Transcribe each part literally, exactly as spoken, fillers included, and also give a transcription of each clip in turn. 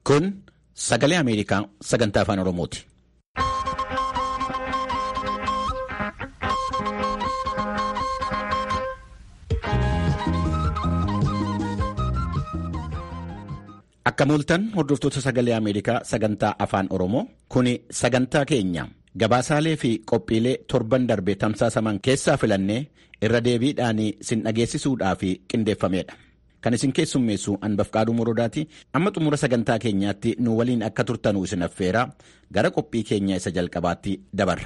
Kun sagalee Ameerikaa sagantaa afaan Oromooti. Akka mul'atan hordoftoota sagalee Ameerikaa sagantaa afaan Oromoo kuni sagantaa keenya gabaasaalee fi qophiilee torban darbe tamsaasaman keessaa filannee irra deebiidhaan sin dhageessisuudhaaf qindeeffamedha. Kan isin keessummeessu Anbafqaaduu Morodaati. Amma xumura sagantaa keenyaatti nu waliin akka turtanuu isin affeera gara qophii keenya isa jalqabaatti dabarra.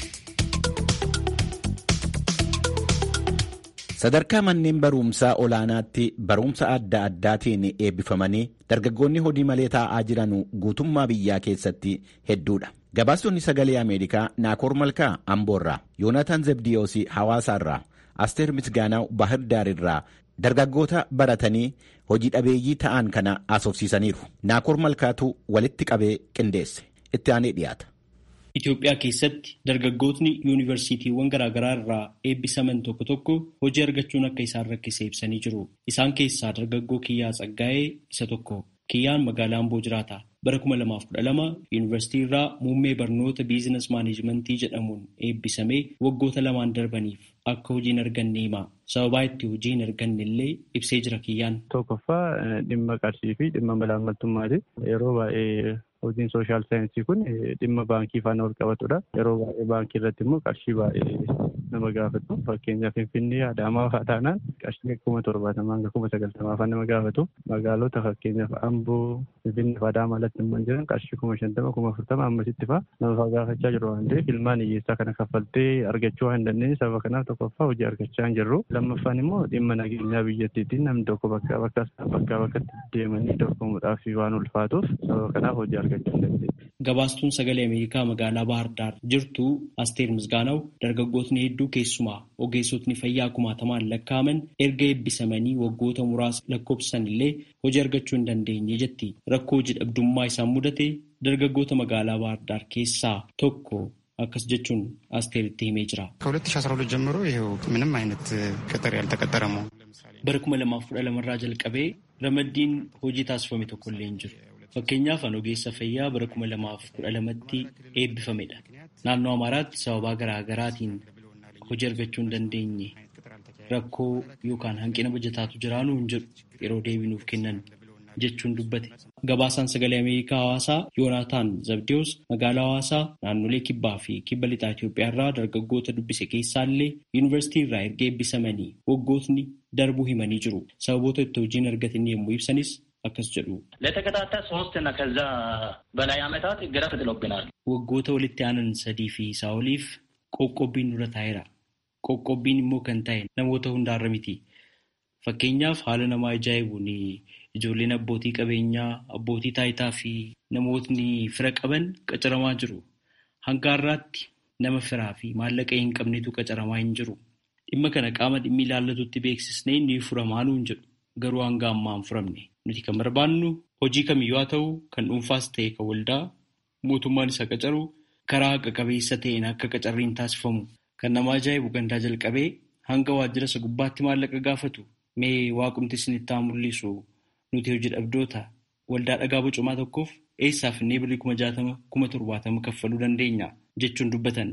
Sadarkaa manneen barumsaa olaanaatti barumsa adda addaatiin eebbifamanii dargaggoonni hojii malee taa'aa jiran guutummaa biyyaa keessatti hedduudha. Gabaastonni sagalee Ameerikaa Naakoor Malkaa Amboorraa, Yoonataan Zebdiyoosii Hawaasaarraa, Asteer Misgaanaaw Bahirdaarirraa dargaggoota baratanii hojii dhabeeyyii ta'an kana haasofsiisaniiru. Naakoor Malkaatu walitti qabee qindeesse. Itti aanee dhiyaata. Itoophiyaa keessatti dargaggootni yuunivarsiitiiwwan garaagaraa irraa eebbisaman tokko tokko hojii argachuun akka isaan rakkise ibsanii jiru. Isaan keessaa dargaggoo Kiyyaa Tsaggaa'ee isa tokko. Kiyyaan magaalaa Amboo jiraata. Bara kuma lamaaf kudha lama yuunivarsiitii irraa muummee barnoota biizinas maanijimentii jedhamuun eebbisamee waggoota lamaan darbaniif akka hojii hin arganne hima. Sababaa itti hojii hin arganne illee ibsee jira Kiyyaan. Tokkoffaa dhimma qarshii fi dhimma malaammaltummaati. Yeroo baay'ee hojiin sooshaal saayinsii kun dhimma baankii faana wal qabatudha. Yeroo baay'ee baankii irratti immoo qarshii baay'ee nama gaafatu. Fakkeenyaaf Finfinnee, Adaamaa fa'aa taanaan qarshii kuma torbaatamaa hanga kuma sagaltamaa fa'aa nama gaafatu. Magaalota fakkeenyaaf Amboo, Finfinnee fi Adaamaa alatti immoo jiran qarshii kuma shantama, kuma afurtama ammasitti fa'aa nama gaafachaa jiru waan ta'eef ilmaan hiyyeessaa kana kaffaltee argachuu waan hin dandeenye sababa kanaaf tokkoffaa hojii argachaa hin jirru. Lammaffaan immoo dhimma nageenyaa biyyattiitiin namni tokko bakkaa bakka bakkaa bakkatti deemanii dorgomuudhaaf waan ulfaatuuf sababa kanaaf hojii argachuu hin dandeenye. Gabaastuun sagalee Ameerikaa magaalaa Bahar Daar jirtu Asteer Misgaanaw dargaggootni hedduu keessumaa ogeessotni fayyaa kumaatamaan lakkaa'aman erga eebbisamanii waggoota muraasa lakkoofsan illee hojii argachuu hin dandeenye jetti. Rakkoo hojii dhabdummaa isaan mudate dargaggoota magaalaa Bahar Daar keessaa tokko akkas jechuun Asteeritti himee jira. ከሁለት ሺህ አስራ ሁለት ጀምሮ ይሄው ምንም አይነት ቅጥር ያልተቀጠረ ነው። Bara kuma lamaaf kudha lama irraa jalqabee ramaddiin hojii taasifame tokko illee hin jiru. Fakkeenyaaf an ogeessa fayyaa bara kuma lamaaf kudha lamatti eebbifamedha. Naannoo Amaaraatti sababaa garaa garaatiin hojii argachuu hin dandeenye rakkoo yookaan hanqina bajataatu jiraanuu hin jiru yeroo deebinuuf kennan jechuun dubbate. Gabaasaan sagalee Ameerikaa Hawaasaa Yoonaataan Zabdiyoos magaalaa Hawaasaa naannolee kibbaa fi kibba lixaa Itoophiyaa irraa dargaggoota dubbise keessaallee yuunivarsiitii irraa erga eebbisamanii waggootni darbuu himanii jiru. Sababoota itti hojiin argatan yommuu ibsanis akkas jedhu. ለተከታታይ ሶስት እና ከዛ በላይ ዓመታት ገረፍ ጥሎብናል። Waggoota walitti aanan sadii fi isaa oliif qoqqobbiin dura taa'eera. Qoqqobbiin immoo kan ta'e namoota hundaarra miti. Fakkeenyaaf haala namaa ajaa'ibuun ijoolleen abbootii qabeenyaa, abbootii taayitaa fi namootni fira qaban qacaramaa jiru. Hanga har'aatti nama firaa fi maallaqa hin qabnetu qacaramaa hin jiru. Dhimma kana qaama dhimmi ilaallatutti beeksisnee ni furamaa nuun jedhu. Garuu hanga ammaa hin furamne. Nuti kan barbaannu hojii kamiyyuu haa ta'u kan dhuunfaas ta'e kan waldaa mootummaan isa qacaru karaa haqa qabeessa ta'een akka qacarriin taasifamu. Kan nama ajaa'ibu gandaa jalqabee hanga waajjira isa gubbaatti maallaqa gaafatu. Mee waaqumti isinitti haa mul'isu nuti hojii dhabdoota waldaa dhagaa bocumaa tokkoof eessaaf innee birrii kuma jaatama kuma torbaatama kaffaluu dandeenya jechuun dubbatan.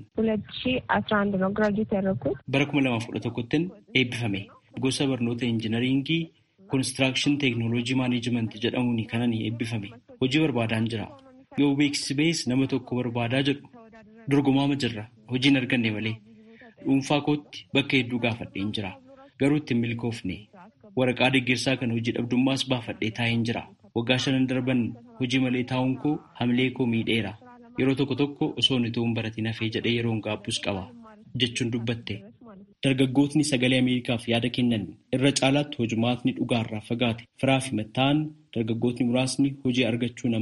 Bara kuma lamaaf kudha tokkottin eebbifame. Gosa barnoota injinariingii Konistiraakshን teeknooloojii maanijimentii jedhamuun kanan eebbifame. Hojii barbaadaan jira. Yoo beeksisi ba'es nama tokko barbaadaa jedhu dorgomaama jirra. Hojiin arganne malee. Dhuunfaa kootti bakka hedduu gaafadheen jira. Garuu ittiin milkoofne. Waraqaa deeggarsaa kan hojii dhabdummaas baafadhee taa'een jira. Waggaa shanan darban hojii malee taa'uun koo hamilee koo miidheera. Yeroo tokko tokko osoo inni ta'uun baratiin hafee jedhee yeroon gaabbus qaba jechuun dubbatte. Dargaggootni sagalee Ameerikaaf yaada kennan irra caalaatti hojumaatni dhugaarraa fagaate firaa fi matta'an dargaggootni muraasni hojii argachuun ammoo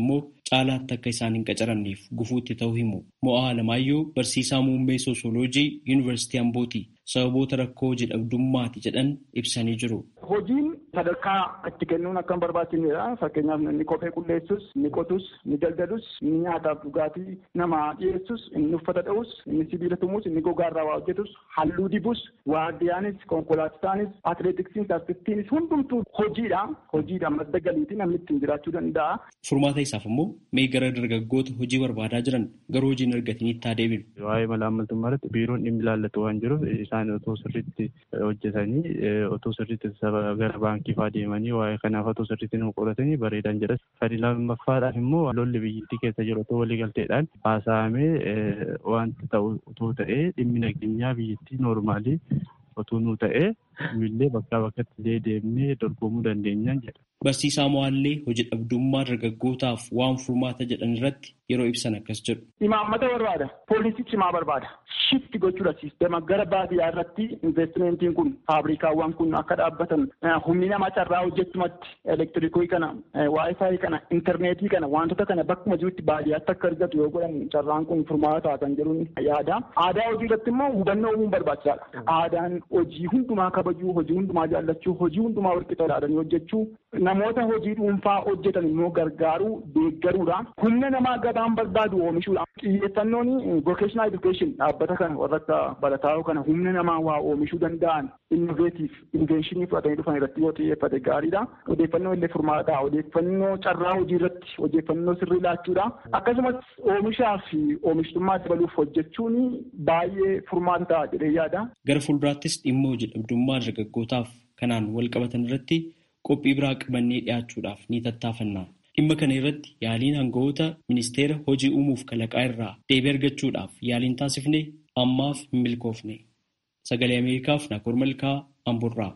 caalaatti akka isaan hin qacaramneef gufuutti ta'uu himu. Mo'aa Alamaayyoo barsiisaa muummee soosoloojii Yuunivarsiitii Ambooti. Sababoota rakkoo hojii dhabdummaati jedhan ibsanii jiru. Hojiin sadarkaa itti kennuun akka hin barbaachisnedha. Fakkeenyaaf inni kophee qulleessus, inni qotus, inni daldalus, inni nyaataaf dhugaatii nama dhiyeessus, inni uffata dha'us, inni sibiila tumuus, inni gogaarraa waa hojjetus, halluu dibus, waardiyaanis, konkolaachisaanis, atileetiksiinis, artistiinis hundumtuu hojiidha. Hojiidha madda galiitii namni ittiin jiraachuu danda'a. Furmaata isaaf immoo mee gara dargaggoota hojii barbaadaa jiran garuu hojiin argataniitti haa deebinu. Waa'ee malaammaltummaa irratti biiroon dhimmi ilaallatu waan jiruuf isaan otoo sirriitti hojjetanii otoo sirriitti gara baankii fa'aa deemanii waa'ee kanaaf otoo sirriitti nu qoratanii bareedan jedhas. Kan lammaffaadhaaf immoo lolli biyyattii keessa jiru otoo waliigalteedhaan haasa'amee wanti ta'u otoo ta'ee dhimmi nageenyaa biyyattii noormaalii otoo nu ta'ee illee bakkaa bakkatti deemnee dorgomuu dandeenyaan jedha. Barsiisaa Mo'aallee hojii dhabdummaa dargaggootaaf waan furmaata jedhan irratti yeroo ibsan akkas jedhu. Imaammata barbaada. Poolisii cimaa barbaada. Shifti gochuudha siistema gara baadiyyaa irratti investimentiin kun faabrikaawwan kun akka dhaabbatan humni namaa carraa hojjechumatti elektirikii kana waayifaayi kana intarneetii kana wantoota kana bakkuma jirutti baadiyyaatti akka argatu yoo godhan carraan kun furmaata kan jedhuun yaada. Aadaa hojii irratti immoo hubannoo uumuun barbaachisaadha. Aadaan hojii hundumaa kabajuu, hojii hundumaa jaallachuu, hojii hundumaa walqixa ilaalanii hojjechuu, namoota hojii dhuunfaa hojjetan immoo gargaaruu, deeggaruudha. Humna namaa gataan barbaadu oomishuudha. Xiyyeeffannoon vocational education dhaabbata kana warra akka barataa'oo kana humna namaa waa oomishuu danda'an innovative inventionii fudhatanii dhufan irratti yoo xiyyeeffate gaariidha. Odeeffannoo illee furmaata. Odeeffannoo carraa hojii irratti odeeffannoo sirrii laachuudha. Akkasumas oomishaa fi oomishtummaa dabaluuf hojjechuun baay'ee furmaata ta'a jedhee yaada. Gara fuulduraattis dhimma hojii dhabdummaa dargaggootaaf kanaan wal qabatan irratti qophii biraa qabannee dhiyaachuudhaaf ni tattaafanna. Dhimma kana irratti yaaliin hangawoota ministeera hojii uumuuf kalaqaa irraa deebii argachuudhaaf yaaliin taasifne ammaaf hin milkoofne. Sagalee Ameerikaaf Naakoor Malkaa Amburraa.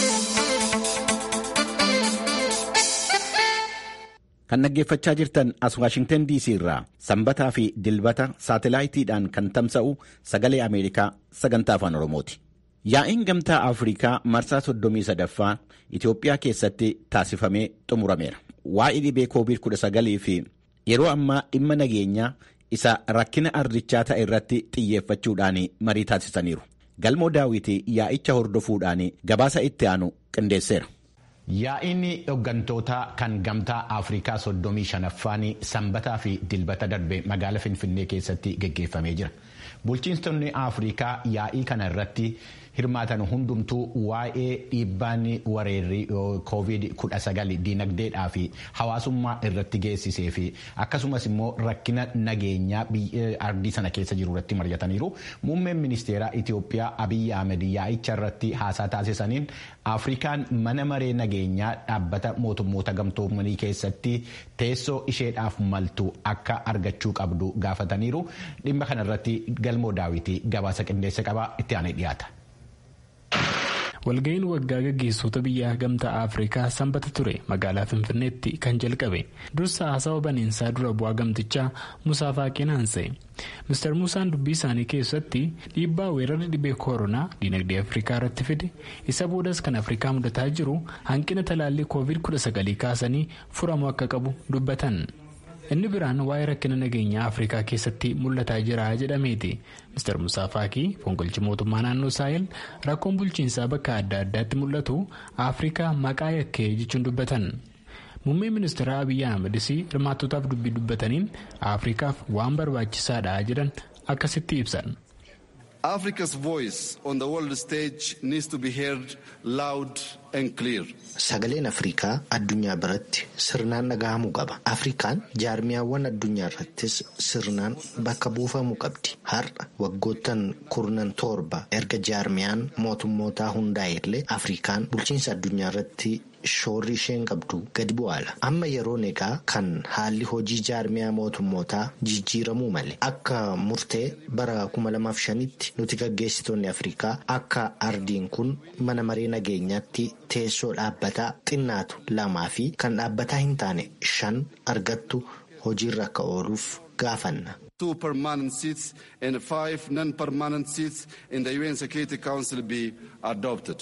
Kan dhaggeeffachaa jirtan as Waashingtan D C irraa sanbataa fi dilbata saatalaayitiidhaan kan tamsa'u Sagalee Ameerikaa sagantaa afaan Oromooti. Yaa'iin gamtaa Afrikaa marsaa soddomii sadaffaa Itoophiyaa keessatti taasifamee xumurameera. Waa'ee dhibee koovid kudha sagalii fi yeroo ammaa dhimma nageenyaa isa rakkina ardichaa ta'e irratti xiyyeeffachuudhaan marii taasisaniiru. Galmoo Daawwitii yaa'icha hordofuudhaan gabaasa itti aanu qindeesseera. Yaa'iin hooggantoota kan gamtaa Afrikaa soddomii shanaffaan sanbataa fi dilbata darbe magaalaa Finfinnee keessatti geggeeffamee jira. Bulchiinsonni Afrikaa yaa'ii kana irratti hirmaatan hundumtuu waa'ee dhiibbaan weerarri koovid kudha sagal diinagdeedhaa fi hawaasummaa irratti geessisee fi akkasumas immoo rakkina nageenyaa ardii sana keessa jiru irratti mari'ataniiru. Muummeen ministeeraa Itoophiyaa Abiyyi Ahmed yaa'icha irratti haasaa taasisaniin Afrikaan mana maree nageenyaa dhaabbata mootummoota gamtoomanii keessatti teessoo isheedhaaf maltu akka argachuu qabdu gaafataniiru. Dhimma kana irratti Galmoo Daawitii gabaasa qindeessa qabaa itti aanee dhiyaata. Walga'iin waggaa gaggeessitoota biyya gamtaa Afrikaa sanbata ture magaalaa Finfinneetti kan jalqabe. Dursa haasawa baniinsaa dura bu'aa gamtichaa Musaa Faaqeen aansee. Mister Musaan dubbii isaanii keessatti dhiibbaa weerarri dhibee koronaa diinagdee Afrikaa irratti fide isa boodas kan Afrikaa mudataa jiru hanqina talaallii koovid kudha sagalii kaasanii furamuu akka qabu dubbatan. Inni biraan waa'ee rakkina nageenyaa Afrikaa keessatti mul'ataa jira jedhameeti. Mister Musaa Faaqii fonqolchi mootummaa naannoo Saahel rakkoon bulchiinsaa bakka adda addaatti mul'atu Afrikaa maqaa yakkee jechuun dubbatan. Muummeen ministeera Abiyyi Ahmedis hirmaattootaaf dubbii dubbataniin Afrikaaf waan barbaachisaadha jedhan akkasitti ibsan. Africa's voice on the world stage needs to be heard loud and clear. Sagaleen Afrikaa addunyaa biratti sirnaan dhagahamuu qaba. Afrikaan jaarmiyaawwan addunyaa irrattis sirnaan bakka buufamuu qabdi. Har'a waggoottan kurnan torba erga jaarmiyaan mootummootaa hundaa'ellee Afrikaan bulchiinsa addunyaa irratti shoorri isheen qabdu gadi bu'aala. Amma yeroon egaa kan haalli hojii jaarmiyaa mootummootaa jijjiiramuu malee akka murtee bara kuma lamaaf shanitti nuti gaggeessitoonni Afrikaa akka ardiin kun mana maree nageenyaatti teessoo dhaabbataa xinnaatu lamaa fi kan dhaabbataa hin taane shan argattu hojiirra akka ooluuf gaafanna. Two permanent seats and five non-permanent seats in the U N Security Council be adopted.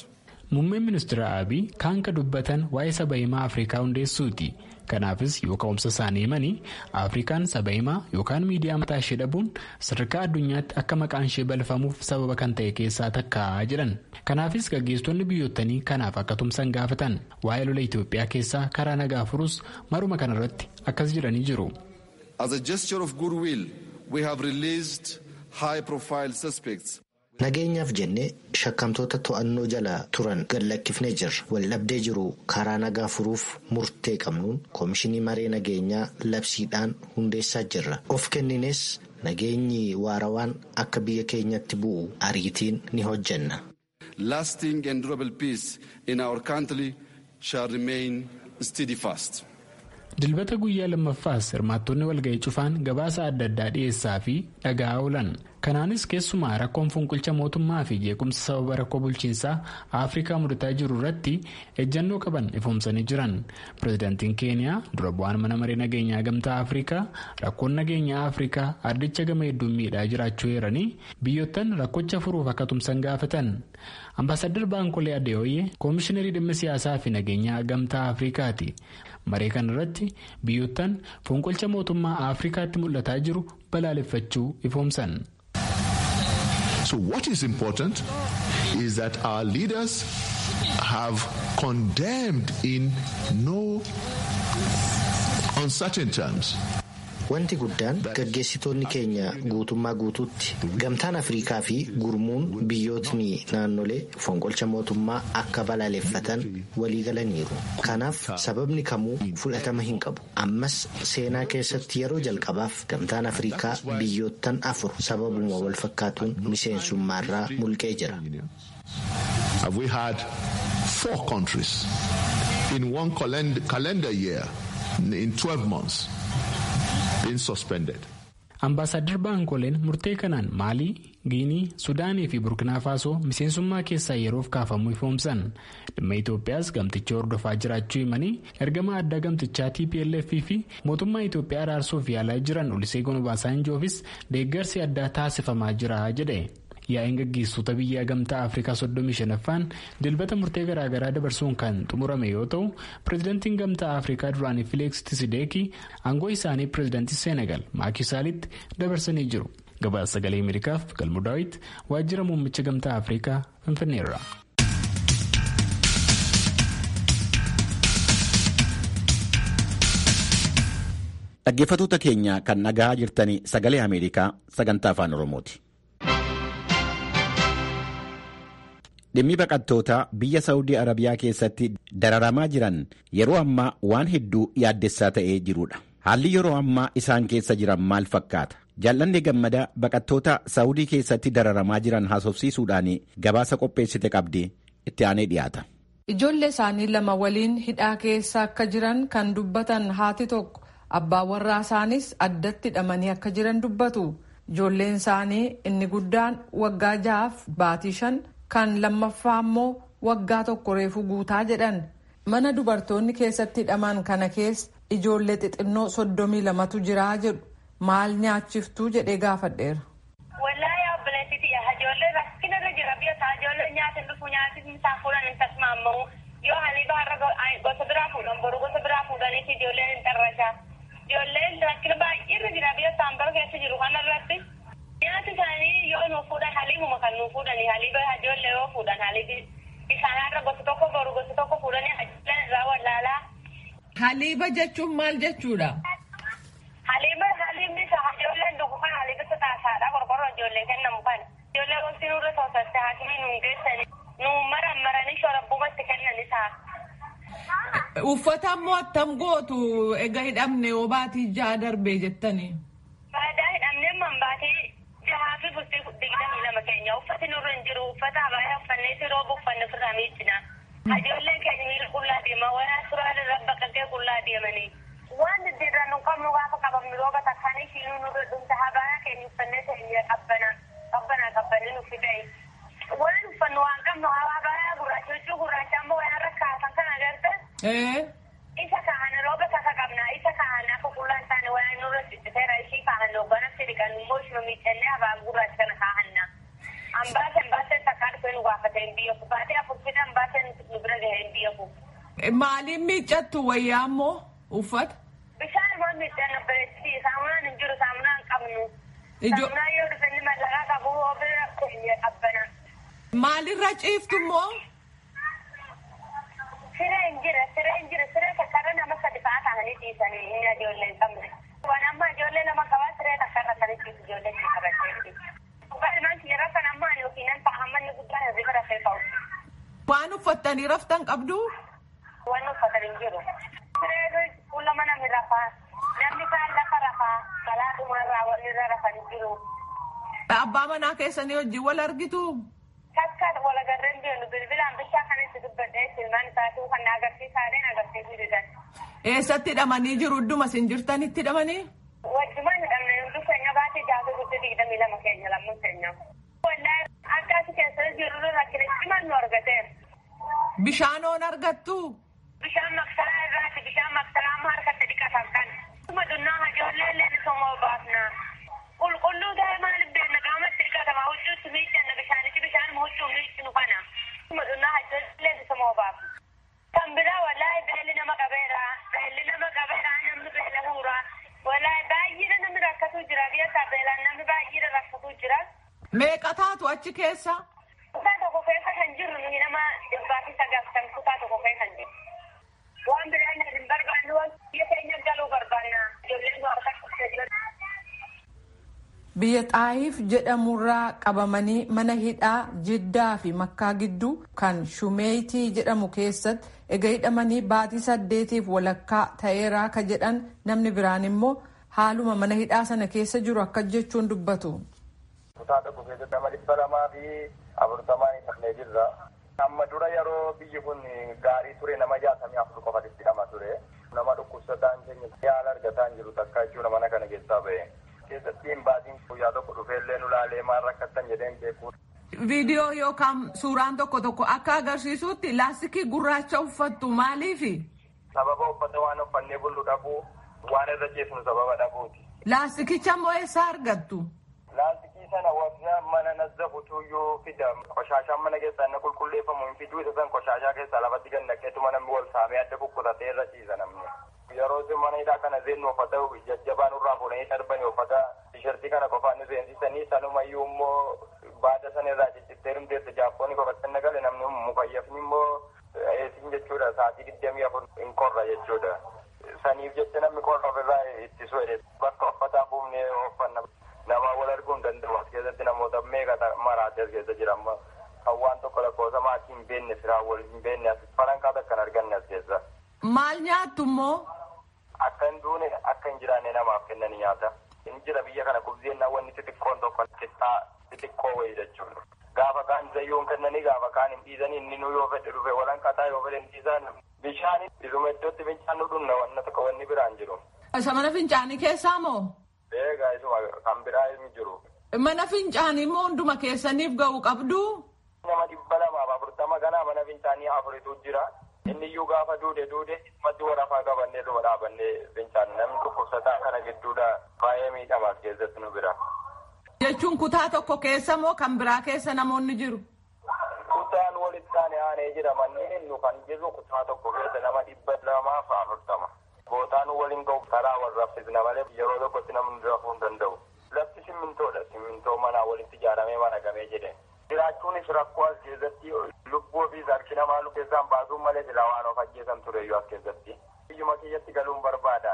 Muummeen ministeera Abiy kaan ka dubbatan waa'ee saba himaa Afrikaa hundeessuuti. Kanaafis yoo ka'umsa isaanii himanii Afrikaan saba himaa yookaan miidiyaa mataa ishee dhabuun sadarkaa addunyaatti akka maqaan ishee balfamuuf sababa kan ta'e keessaa takka jedhan. Kanaafis gaggeessitoonni biyyootanii kanaaf akka tumsan gaafatan waa'ee lola Itoophiyaa keessaa karaa nagaa furus maruma kanarratti akkas jedhanii jiru. As a gesture of goodwill, we have released high-profile suspects. Nageenyaaf jennee shakkamtoota to'annoo jala turan gad lakkifnee jirra. Waldhabdee jiru karaa nagaa furuuf murtee qabnuun Koomishinii Maree Nageenyaa labsiidhaan hundeessaa jirra. Of kennines nageenyi waarawaan akka biyya keenyatti bu'u ariitiin ni hojjenna. Lasting and durable peace in our country shall remain steadfast. Dilbata guyyaa lammaffaas hirmaattonni walga'ii cufaan gabaasa adda addaa dhiyeessaa fi dhagaa oolan. Kanaanis keessumaa rakkoon fonqolcha mootummaa fi jeequmsa sababa rakkoo bulchiinsaa Afrikaa mudataa jiru irratti ejjannoo qaban ifoomsanii jiran. Pireezidaantiin Keeniyaa dura bu'aan mana maree nageenyaa gamtaa Afrikaa rakkoon nageenyaa Afrikaa ardicha gama hedduun miidhaa jiraachuu eeranii biyyoottan rakkocha furuuf akka tumsan gaafatan. Ambaasaddar Baankolee Adeewoyee koomishinerii dhimma siyaasaa fi nageenyaa gamtaa Afrikaati. Maree kanarratti biyyoottan fonqolcha mootummaa Afrikaatti mul'ataa jiru balaaleffachuu ifoomsan. So what is important is that our leaders have condemned in no uncertain terms. Wanti guddaan gaggeessitoonni keenya guutummaa guutuutti gamtaan Afrikaa fi gurmuun biyyootni naannolee fonqolcha mootummaa akka balaaleffatan waliigalaniiru. Kanaaf sababni kamuu fudhatama hin qabu. Ammas seenaa keessatti yeroo jalqabaaf gamtaan Afrikaa biyyoottan afur sababuma wal fakkaatuun miseensummaarraa mulqee jira. Have we had four countries in one calendar year in twelve months? Ambaasaddar Baankoleen murtee kanaan Maalii, Giinii, Sudaanii fi Burkinaa Faasoo miseensummaa keessaa yeroof kaafamuu ifoomsan. Dhimma Itoophiyaas gamticha hordofaa jiraachuu himanii ergama addaa gamtichaa T P L F fi mootummaa Itoophiyaa araarsuuf yaalaa jiran Oluseegun Obaasanjoofis deeggarsi addaa taasifamaa jira jedhe. Yaa'in gaggeessitoota biyyaa gamtaa Afrikaa soddomii shanaffaan dilbata murtee garaagaraa dabarsuun kan xumurame yoo ta'u pireezidantiin gamtaa Afrikaa duraanii Fileeks Tisideekii aangoo isaanii pireezidantii Seenegal Maaki Saalitti dabarsanii jiru. Gabaasa sagalee Ameerikaaf Galmuu Daawit waajjira muummicha gamtaa Afrikaa Finfinneerra. Dhaggeeffattoota keenya kan nagaa jirtanii sagalee Ameerikaa sagantaa afaan Oromooti. Dhimmi baqattoota biyya Saawudii Arabiyaa keessatti dararamaa jiran yeroo ammaa waan hedduu yaaddessaa ta'ee jirudha. Haalli yeroo ammaa isaan keessa jiran maal fakkaata? Jaallanne Gammadaa baqattoota Saawudii keessatti dararamaa jiran haasofsiisuudhaan gabaasa qopheessite qabdi itti aanee dhiyaata. Ijoollee isaanii lama waliin hidhaa keessa akka jiran kan dubbatan haati tokko abbaa warraa isaanis addatti hidhamanii akka jiran dubbatu. Ijoolleen isaanii inni guddaan waggaa ja'aaf baatii shan. Kan lammaffaa immoo waggaa tokko reefu guutaa jedhan. Mana dubartoonni keessatti hidhaman kana keessa ijoollee xixinnoo soddomii lamatu jiraa jedhu. Maal nyaachiftuu jedhee gaafadheera. Wallaahi obboleettii ijoollee rakkina irra jira biyya isaa ijoollee nyaata dhufu nyaatni isaa fuudhan hin tasmaamamu. Yoo haliiba har'a gosa biraa fuudhan boru gosa biraa fuudhaniif ijoolleen hin xarrashaa. Ijoolleen rakkina baay'ee irra jira biyya isaan bara keessa jiru kanarratti. Nyaati isaanii yoo nuuf fuudhan haliibuma kan nuuf fuudhanii haliiba ijoollee yoo fuudhan haliibi isaan har'a gosa tokko boru gosa tokko fuudhanii ijoolleen irraa wallaalaa. Haliiba jechuun maal jechuudha? Haliiba haliibni isaa ijoolleen dhugu kan haliiba taasaadha qorqorroo ijoollee kennamu kan. Ijoollee wanti nurra toosatte haakimii nuun geessani nuun maran maranii shorabbumatti kennan isaa. Uffata immoo attam gootu egaa hidhamne yoo baatii ja'a darbee jettanii. Faayidaa hidhamnee manbaatii. Jahaafi bultii digdamii lama keenya uffati nurra hin jiru uffata abaayaa uffannee siroo uffanne ofirraa miiccina. Ijoolleen keenya miila qullaa deema wanaa suuraa irra baqaqee qullaa deemanii. Waan diddiirraa nu qabnu gaafa qabamnu rooba takkaanii shiinuu nurra dhumta abaayaa keenya uffannee keenya qabbana qabbana qabbanee nuuf fidai. Waan uffannu waan qabnu abaayaa gurraacha huccuu gurraacha ammoo waan rakkaasan kan agarte. Isa kaahana rooba takka qabna isa kaahana akka qullaan taane waan nurra cicciteera ishii kaahana hogganatti dhiqan immoo ishuma miicannee abaayaa gurraacha kana kaahanna. Ambaaseen baaseen takkaa dhufee nu gaafateen biyya baatee afurtidha ambaaseen bira gahee biyya koo. Maaliin miiccattu wayyaa immoo uffata? Bishaan immoo miiccaan obboleettii saamunaan hin jiru saamunaa hin qabnu. Saamunaa yoo dhufe inni mallaqaa qabu hoo bira keenya qabbana. Maalirra ciiftu immoo? Siree hin jira siree hin jira siree kakkarra nama sadi fa'aa ta'anii ciisanii inni ijoollee hin qabne. Waan amma ijoollee nama qabaa siree kakkarra sanii ciisu ijoollee hin qabateetti. Baay'inaan yeroo kan ammaa yookiin nan fa'aamanni guddaan hirriba rafee ka'u. Waan uffattanii raftan qabdu? Waan uffatan hin jiru. Siree fuula namni rafaa namni kaan lafa rafaa balaa dhumarraa wanni irra rafan hin jiru. Abbaa manaa keessanii wajjin wal argitu? Takka wal agarreen deemu bilbilaan bichaa kan itti dubbadhee silmaan isaatuu kan na agarsiisaadheen agarsiisuu didan. Eessatti hidhamanii jiru? Idduma isin jirtanitti hidhamanii? Wajjumaan hidhamne hundi keenya baatee jaatu guddii digdamii lama keenya lammuun keenya. Wallaahi akka asi keessa jiru rakkinitti mannu argateera. Bishaan oon argattu? Bishaan maksalaa irraati bishaan maksalaa amma harkatti dhiqatan kan. Kuma dunnaa ijoollee illee ni somoo baafna. Qulqulluu ta'e maal beekna qaamatti dhiqatama huccuutti miiccanna bishaanitti bishaan huccuu miiccinu kana. Kuma dunnaa ijoollee ni somoo baafna. Kan biraa wallaahi beelli nama qabeera. Beelli nama qabeera namni beela huura. Wallaahi baay'ee namni rakkatu jira biyya isaa beelaan namni baay'ee rakkatu jira. Meeqa taatu achi keessa? Kutaa tokko keessa kan jiru nuyi nama dhibbaa fi sagaltan kutaa tokko keessa kan jiru. Waan biraa inni hin barbaannu waan biyya keenya galuu barbaanna. Ijoolleen nu harkatti jiran. Biyya Xaayiif jedhamurraa qabamanii mana hidhaa Jiddaa fi Makkaa gidduu kan Shumeeyitii jedhamu keessatti ega hidhamanii baatii saddeetiif walakkaa ta'eeraa ka jedhan namni biraan immoo haaluma mana hidhaa sana keessa jiru akka jechuun dubbatu. Kutaa tokko keessatti nama dhibba lamaa fi afurtamaa hidhamnee jirra. Amma dura yeroo biyyi kun gaarii ture nama jaatamii afur qofa hidhama ture. Nama dhukkubsataan keenya yaala argataa hin jiru takka jechuudha mana kana keessaa ba'e. Keessatti hin baatiin guyyaa tokko dhufeellee nu laalee maal rakkattan jedheen beeku. Viidiyoo yookaan suuraan tokko tokko akka agarsiisutti laastikii gurraacha uffattu maaliifi? Sababa uffata waan uffannee bullu dhabuu waan irra ceesnu sababa dhabuuti. Laastikicha immoo eessaa argattu? Laastikii sana warra mana nazzabutu yoo fida qoshaashaan mana keessaa inni qulqulleeffamu hin fiduu isa san qoshaashaa keessaa lafatti gad naqeetuma namni wal saamee adda kukkutatee irra ciisa namni. Yeroo mana hidhaa kana seennu uffata jajjabaan irraa fuudhanii darbanii uffata tishertii kana qofaan nu seensisanii sanumayyuu immoo baada sana irraa ciccitee rumteessa jaappoonni qofaatti nagale namni mukayyafni immoo eesin jechuudha sa'aatii digdamii afur hin qorra jechuudha. Saniif jecha namni qorra ofirraa ittisu jedhe bakka uffataa buufnee uffanna namaa wal arguu hin danda'u as keessatti namoota meeqa maraatee as keessa jira amma kan waan tokko lakkoofsamaa achi hin beekne firaa wal hin beekne as farankaa takkan arganne as keessa. Maal nyaattu immoo? Akka hin duune akka hin jiraanne namaaf kennanii nyaata. Inni jira biyya kana kubzeennaa wanni xixiqqoon tokko xixiqqaa xixiqqoo wayii jechuudha. Gaafa kaan zayyoon kennanii gaafa kaan hin dhiisanii inni nu yoo fedhe dhufe walanqataa yoo fedhe hin dhiisan bishaan isuma iddootti fincaan nu dhunna wanna tokko wanni biraan jiru. Isa mana fincaanii keessaa moo? Eegaa isuma kan biraa hin jiru. Mana fincaanii immoo hunduma keessaniif ga'u qabdu? Nama dhibba lamaaf afurtama kanaa mana fincaanii afuritu jira. Inni iyyuu gaafa duude duude isumatti warafaa qabannee dhuma dhaabannee fincaan namni dhukkubsataa kana gidduudha baay'ee miidhamaas keessatti nu bira. Jechuun kutaa tokko keessa moo kan biraa keessa namoonni jiru? Kutaan walitti aanee aanee jira manneen nu kan jiru kutaa tokko keessa nama dhibba lamaaf afurtama. Bootaan waliin ga'u karaa wal raffisna malee yeroo tokkotti namni rafuu hin danda'u. Lafti simmintoodha simmintoo manaa walitti ijaaramee maragamee jedhe. Jiraachuunis rakkoo as keessatti lubbuu fi harki namaa lu keessaan baasuun malee silaa waan of ajjeesan tureyyuu as keessatti. Biyyuma kiyyatti galuun barbaadan.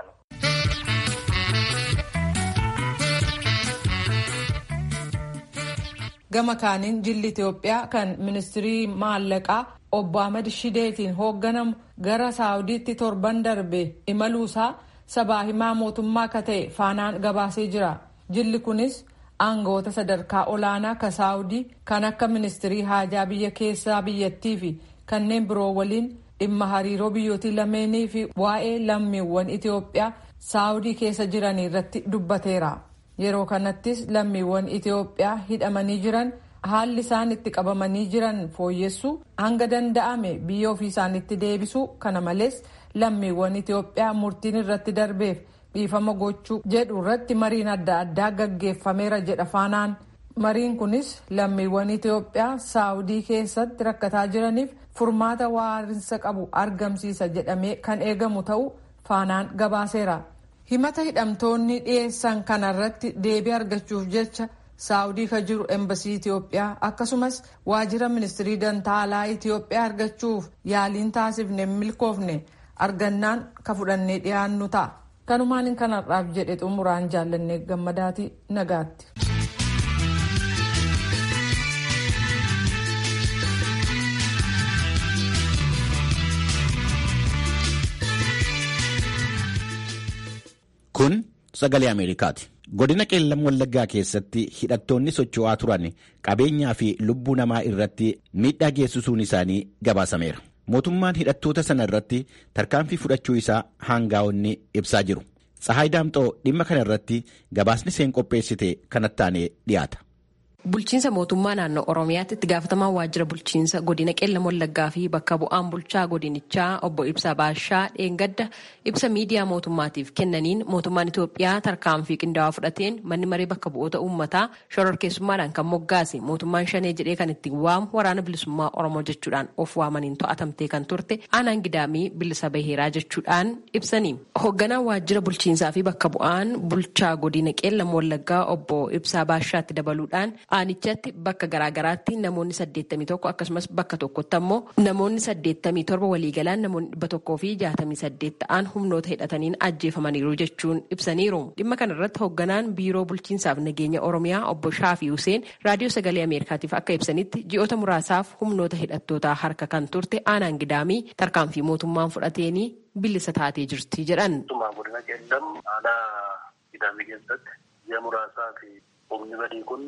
Gama kaaniin jilli Itoophiyaa kan ministirii maallaqaa obbo Ahmad Shideetiin hoogganamu gara Saawudiitti torban darbe imaluusaa sabaa himaa mootummaa akka ta'e faanaan gabaasee jira. Jilli kunis aangawoota sadarkaa olaanaa ka Saawudii kan akka ministirii haajaa biyya keessaa biyyattii fi kanneen biroo waliin dhimma hariiroo biyyootii lameenii fi waa'ee lammiiwwan Itoophiyaa Saawudii keessa jiran irratti dubbateera. Yeroo kanattis lammiiwwan Itoophiyaa hidhamanii jiran haalli isaan itti qabamanii jiran fooyyessuu hanga danda'ame biyya ofii isaaniitti deebisuu kana malees lammiiwwan Itoophiyaa murtiin irratti darbeef dhiifama gochuu jedhu irratti mariin adda addaa gaggeeffameera jedha faanaan. Mariin kunis lammiiwwan Itoophiyaa Saawudii keessatti rakkataa jiraniif furmaata waarinsa qabu argamsiisa jedhamee kan eegamu ta'uu faanaan gabaaseera. Himata hidhamtoonni dhiyeessan kanarratti deebii argachuuf jecha Saawudii ka jiru embasii Itoophiyaa akkasumas waajjira ministirii dantaalaa Itoophiyaa argachuuf yaaliin taasifne milkoofne argannaan ka fudhannee dhiyaannu ta'a. Kanumaan kanarraaf jedhe xumuraan jaallannee gammadaati nagaatti. Kun sagalee Ameerikaati. Godina Qeellam Wallaggaa keessatti hidhattoonni socho'aa turan qabeenyaa fi lubbuu namaa irratti miidhaa geessisuun isaanii gabaasameera. Mootummaan hidhattoota sana irratti tarkaanfii fudhachuu isaa aangaa'onni ibsaa jiru. Tsahaay Daamxoo dhimma kana irratti gabaasni isheen qopheessite kanatti aanee dhiyaata. Bulchiinsa mootummaa naannoo Oromiyaatti itti gaafatamaa waajjira bulchiinsa godina Qeellam Wallaggaa fi bakka bu'aan bulchaa godinichaa obbo Ibsaa Baashaa dheengadda ibsa miidiyaa mootummaatiif kennaniin mootummaan Itoophiyaa tarkaanfii qindaa'aa fudhateen manni maree bakka bu'oota uummataa shororkeessummaadhaan kan moggaase mootummaan shanee jedhee kan ittiin waamu waraana bilisummaa Oromoo jechuudhaan of waamaniin to'atamtee kan turte aanaan gidaamii bilisa baheeraa jechuudhaan ibsanii. Hoogganaan waajjira bulchiinsaa fi bakka bu'aan bulchaa godina Qeellam Wallaggaa obbo Ibsaa Baashaatti dabaluudhaan aanichatti bakka garaagaraatti namoonni saddeettamii tokko akkasumas bakka tokkotti ammoo namoonni saddeettamii torba waliigalaan namoonni dhibba tokkoo fi jaatamii saddeet ta'an humnoota hidhataniin ajjeefamaniiru jechuun ibsaniiru. Dhimma kana irratti hoogganaan biiroo bulchiinsaaf nageenya Oromiyaa obbo Shaafii Huseen raadiyoo sagalee Ameerikaatiif akka ibsanitti ji'oota muraasaaf humnoota hidhattootaa harka kan turte aanaan gidaamii tarkaanfii mootummaan fudhateenii bilisa taatee jirti jedhan. Godina Qeellam aanaa gidaamii keessatti ji'a muraasaa fi humni badii kun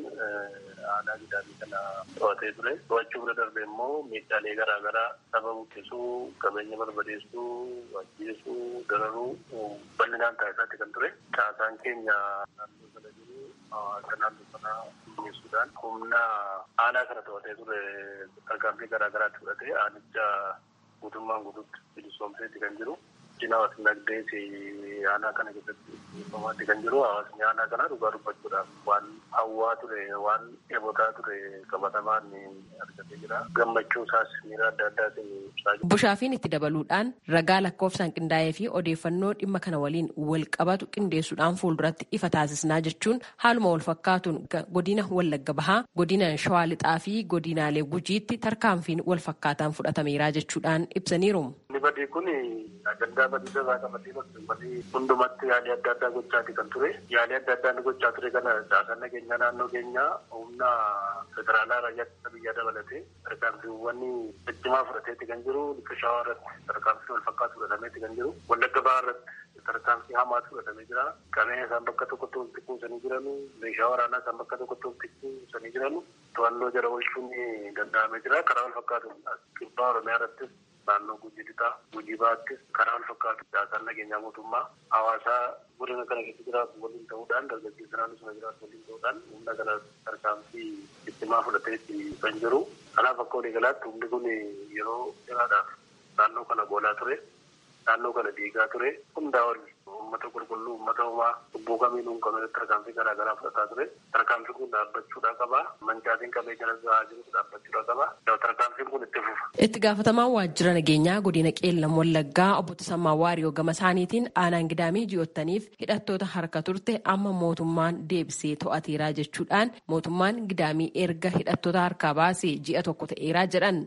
aanaa gidaamii kana to'atee ture. To'achuu bira darbe immoo miidhaalee garaa garaa saba buqqisuu, qabeenya barbadeessuu, ajjeesuu, dararuu bal'inaan taasisaatti kan ture. Caasaan keenya naannoo sana jiru akka naannoo sana dhiyeessuudhaan humna aanaa kana to'atee ture tarkaanfii garaa garaatti fudhatee aanicha guutummaan guutuutti bilisoomseetti kan jiru. Cinaa hawaasni nagdee fi aanaa kana keessatti uummamaatti kan jiru hawaasni aanaa kana dhugaa dubbachuudhaaf waan hawwaa ture waan eebotaa ture qabatamaan argatee jira. Gammachuu isaas miira adda addaatiin ibsaa jira. Bushaafiin itti dabaluudhaan ragaa lakkoofsaan qindaa'ee fi odeeffannoo dhimma kana waliin wal qabatu qindeessuudhaan fuulduratti ifa taasisnaa jechuun haaluma wal fakkaatuun godina Wallagga Bahaa, godina Shawaa Lixaa fi godinaalee Gujiitti tarkaanfiin wal fakkaataan fudhatameera jechuudhaan ibsaniiru. Badii kun agandaa badii irraa qabatee badii hundumatti yaalii adda addaa gochaati kan ture. Yaalii adda addaa gochaa ture kana caasaan nageenyaa naannoo keenyaa humna federaalaa raayyaa biyyaa dabalatee tarkaanfiiwwan ciccimaa fudhateetti kan jiru. Lixa Shawaa irratti tarkaanfii wal fakkaatu fudhatameetti kan jiru. Wallagga Bahaa irratti tarkaanfii hamaatu fudhatamee jira. Qabeenya isaan bakka tokkotti walitti kuusanii jiranu. Meeshaa waraanaa isaan bakka tokkotti walitti kuusanii jiranu. To'annoo jala oolchuun danda'amee jira. Karaa wal fakkaatu kibbaa Oromiyaa irrattis naannoo Gujii Lixaa, Gujii Bahaattis karaa wal fakkaatu caasaan nageenyaa mootummaa hawaasaa godina kana keessa jiraatu waliin ta'uudhaan dargaggeessa naannoo sana jiraatu waliin ta'uudhaan humna kana tarkaanfii ciccimaa fudhateetti kan jiru. Kanaaf akka waliigalaatti humni kun yeroo dheeraadhaaf naannoo kana goolaa ture, naannoo kana diigaa ture, hundaa ol uummata qulqulluu, uummata homaa lubbuu kamiinuu kan tarkaanfii garaa garaa fudhataa ture. Tarkaanfiin kun dhaabbachuudhaa qaba. Mancaatiin qabeenya irraa jiru dhaabbachuudhaa qaba. Tarkaanfiin kun itti fufa. Itti gaafatamaan waajjira nageenyaa godina Qeellam Wallaggaa obbo Tasammaa Waariyoo gama isaaniitiin aanaan gidaamii ji'oottaniif hidhattoota harka turte amma mootummaan deebisee to'ateeraa jechuudhaan mootummaan gidaamii erga hidhattoota harkaa baasee ji'a tokko ta'eeraa jedhan.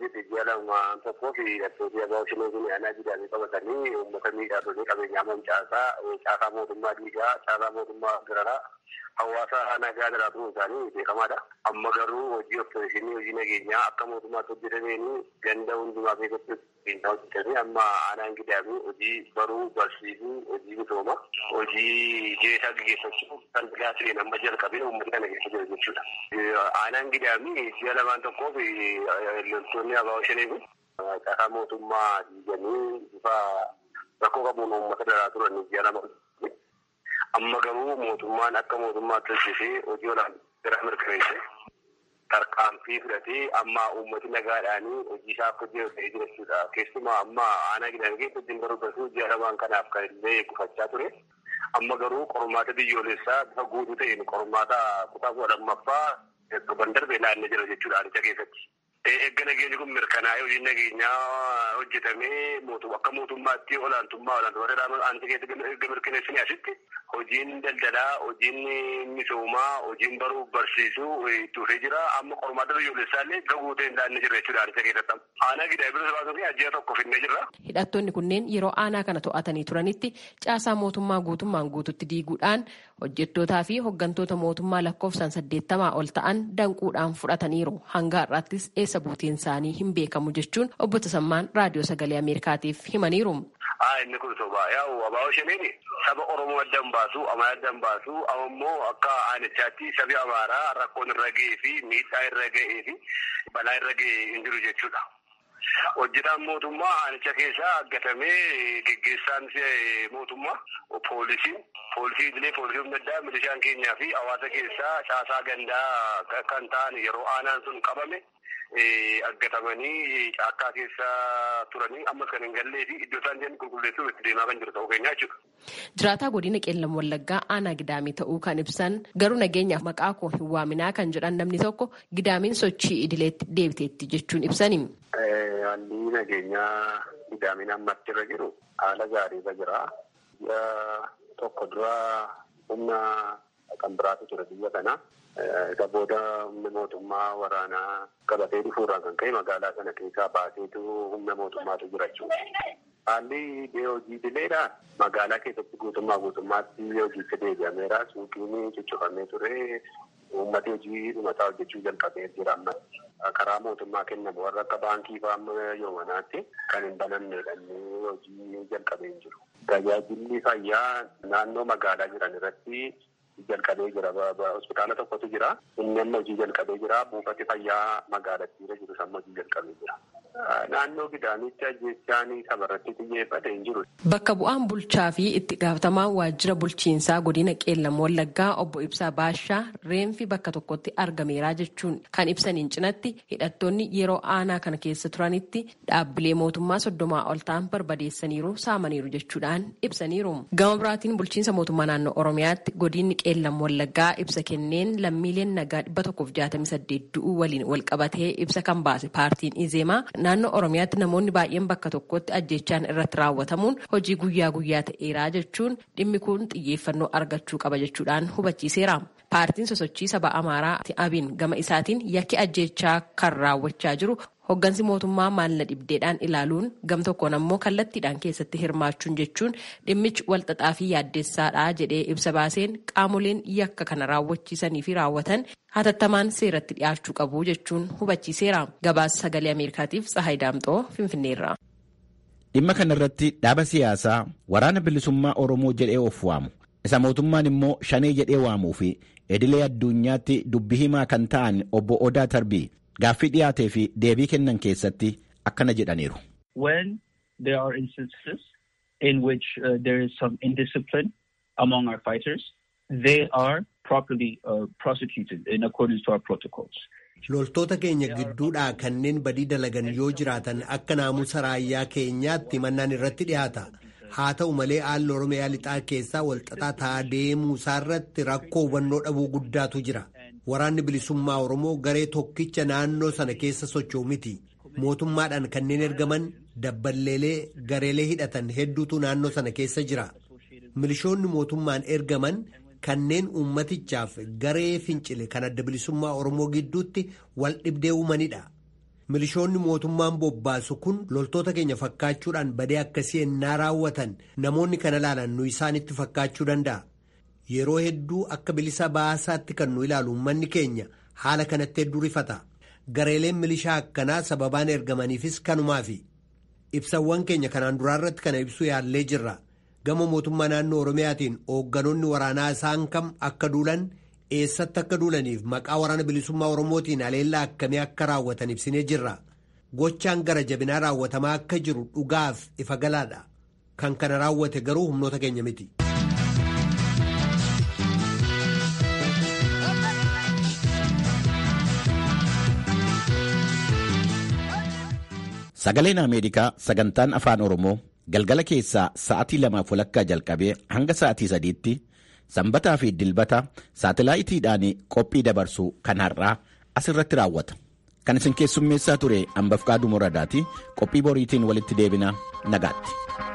Waan tokkoo fi hidhattoota abaaboo kun aanaa gidaamii qabatanii uummata miidhaa qabeenyaa mancaasaa caasaa mootummaa diigaa caasaa mootummaa federaalaa hawaasa nagaa jiraatu isaanii beekamaadha. Amma garuu hojii oppositionii hojii nageenyaa akka mootummaatti hojjetameen ganda hundumaa keessatti hojjetanii amma aanaan gidaamii hojii baruu barsiisuu hojii misooma hojii jeesaa gaggeeffachuu kan tajaajilin amma jalqabee uummata kana keessa jiru jechuudha. Aanaan gidaamii ji'a lamaan tokkoo fi loltoonni abaaboo shanee kun caasaa mootummaa diiganii bifa rakkoo qabuun uummata daraa turan ji'a lama. Amma garuu mootummaan akka mootummaatti hojjetee hojii olaanaa mirkaneesse tarkaanfii fudhatee amma uummati nagaadhaan hojii isaa akka hojjetee jira jechuudha. Keessumaa amma aanaa gidaamii keessa hojiin barbaadu ji'a lamaan kanaaf kan illee gufachaa ture. Amma garuu qormaata biyyoolessaa bifa guutuu ta'een qormaata kutaa kudha lammaffaa torban darbee naannoo jira jechuudha aanicha keessatti. Eegga nageenyi kun mirkanaa'ee hojiin nageenyaa hojjetamee akka mootummaatti olaantummaa olaantummaa aanicha keessatti erga mirkaneessanii asitti hojiin daldalaa, hojiin misoomaa, hojiin baruuf barsiisuu itti fufee jira. Amma qormaata biyyoolessaa illee gahuu ta'e naannoo jira jechuudha aanicha keessatti. Aanaa gidaa bilisa baasuu fi ajjaa tokko finnee jirra. Hidhattoonni kunneen yeroo aanaa kana to'atanii turanitti caasaa mootummaa guutummaan guututti diiguudhaan hojjettootaa fi hooggantoota mootummaa lakkoofsaan saddeettamaa ol ta'an danquudhaan fudhataniiru. Hanga har'aattis eessa buutiin isaanii hin beekamu jechuun obbo Tasammaan raadiyoo sagalee Ameerikaatiif himaniiru. Haa inni kun sobaa yaa'u abaa'oo shaniini saba Oromoo adda hin baasu, Amaaraa adda hin baasu, ammoo akka aanichaatti sabi Amaaraa rakkoon irra ga'ee fi miidhaa irra ga'ee fi balaa irra ga'ee hin jiru jechuudha. Hojjetaan mootummaa aanicha keessaa aggatamee geggeessaan mootummaa poolisiin poolisii idilee poolisii humna addaa milishaan keenyaa fi hawaasa keessaa caasaa gandaa kan ta'an yeroo aanaan sun qabame aggatamanii caakkaa keessa turanii ammas kan hin gallee fi iddoo isaan jiran qulqulleessuuf itti deemaa kan jiru ta'uu keenyaa jechuudha. Jiraataa godina Qeellam Wallaggaa aanaa Gidaamii ta'uu kan ibsan garuu nageenyaaf maqaa koo hin waaminaa kan jedhan namni tokko Gidaamiin sochii idileetti deebiteetti jechuun ibsani. Haalli nageenyaa Gidaamiin ammatti irra jiru haala gaarii irra jira. Tokko dura humna kan biraatu ture biyya kana. Isa booda humna mootummaa waraanaa qabatee dhufuurraan kan ka'e magaalaa sana keessaa baaseetu humna mootummaatu jira jechuudha. Haalli hojii idileedha. Magaalaa keessatti guutummaa guutummaatti hojiitti deebi'ameera. Suuqiin cuccufamee ture. Uummati hojii dhumataa hojjechuu jalqabee jira amma. Karaa mootummaa kennamu warra akka baankii fa'aa yoomanaatti kan hin banamneedha hojii jalqabee hin jiru. Tajaajilli fayyaa naannoo magaalaa jiran irratti jalqabee jira. Hospitaala tokkotu jira. Inni amma hojii jalqabee jira. Buufati fayyaa magaalattii jiru amma hojii jalqabee jira. Naannoo Gidaamitti ajjeechaan sabarratti xiyyeeffate hin jiru. Bakka bu'aan bulchaa fi itti gaafatamaan waajjira bulchiinsaa godina Qeellam Wallaggaa obbo Ibsaa Baashaa reenfi bakka tokkotti argameera jechuun kan ibsaniin cinatti hidhattoonni yeroo aanaa kana keessa turanitti dhaabbilee mootummaa soddomaa ol ta'an barbadeessaniiru saamaniiru jechuudhaan ibsaniiru. Gama biraatiin bulchiinsa mootummaa naannoo Oromiyaatti godinni Qeellam Wallaggaa ibsa kenneen lammiileen nagaa dhibba tokkoof jaatamii saddeet du'uu waliin wal qabatee ibsa kan baase paartiin Izeemaa naannoo Oromiyaatti namoonni baay'een bakka tokkotti ajjeechaan irratti raawwatamuun hojii guyyaa guyyaa ta'eeraa jechuun dhimmi kun xiyyeeffannoo argachuu qaba jechuudhaan hubachiiseera. Paartiin sosochii saba Amaaraa Abiin gama isaatiin yakki ajjeechaa kan raawwachaa jiru hoggansi mootummaa maalna dhibdeedhaan ilaaluun gam tokkoon ammoo kallattiidhaan keessatti hirmaachuun jechuun dhimmichi walxaxaa fi yaaddeessaadha jedhee ibsa baaseen qaamoleen yakka kana raawwachiisanii fi raawwatan hatattamaan seeratti dhiyaachuu qabu jechuun hubachiiseera. Gabaasa sagalee Ameerikaatiif Tsahaay Daamxoo Finfinneerra. Dhimma kanarratti dhaaba siyaasaa waraana bilisummaa Oromoo jedhee of waamu isa mootummaan immoo shanee jedhee waamuu fi idilee addunyaatti dubbi himaa kan ta'an obbo Odaa Tarbii gaaffii dhiyaatee fi deebii kennan keessatti akkana jedhaniiru. When there are instances in which uh, there is some indiscipline among our fighters, they are properly uh, prosecuted in accordance to our protocols. Loltoota keenya gidduudhaa kanneen badii dalagan yoo jiraatan akka naamusa raayyaa keenyaatti mannaan irratti dhiyaata. Haa ta'u malee haalli Oromiyaa lixaa keessaa walxaxaa ta'aa deemuu isaarratti rakkoo hubannoo dhabuu guddaatu jira. Waraanni bilisummaa Oromoo garee tokkicha naannoo sana keessa socho'u miti. Mootummaadhaan kanneen ergaman dabballeelee gareelee hidhatan hedduutu naannoo sana keessa jira. Milishoonni mootummaan ergaman kanneen uummatichaaf garee fincile kan adda bilisummaa Oromoo gidduutti wal dhibdee uumanidha. Milishoonni mootummaan bobbaasu kun loltoota keenya fakkaachuudhaan badee akkasii ennaa raawwatan namoonni kana ilaalan nu isaanitti fakkaachuu danda'a. Yeroo hedduu akka bilisa baasaatti kan nu ilaalu uummanni keenya haala kanatti hedduu rifata. Gareeleen milishaa akkanaa sababaan ergamaniifis kanumaafi. Ibsawwan keenya kanaan duraarratti kana ibsuu yaallee jirra. Gama mootummaa naannoo Oromiyaatiin hoogganoonni waraanaa isaan kam akka duulan eessatti akka duulaniif maqaa waraana bilisummaa Oromootiin aleellaa akkamii akka raawwatan ibsinee jirra. Gochaan gara jabinaa raawwatamaa akka jiru dhugaaf ifa galaadha. Kan kana raawwate garuu humnoota keenya miti. Sagaleen Ameerikaa sagantaan afaan Oromoo galgala keessaa sa'aatii lamaaf walakkaa jalqabee hanga sa'aatii sadiitti sanbataa fi dilbata saatalaayitiidhaan qophii dabarsuu kan har'aa asirratti raawwata. Kan isin keessummeessaa ture Ambafqaaduu Moradaati. Qophii boriitiin walitti deebina nagaatti.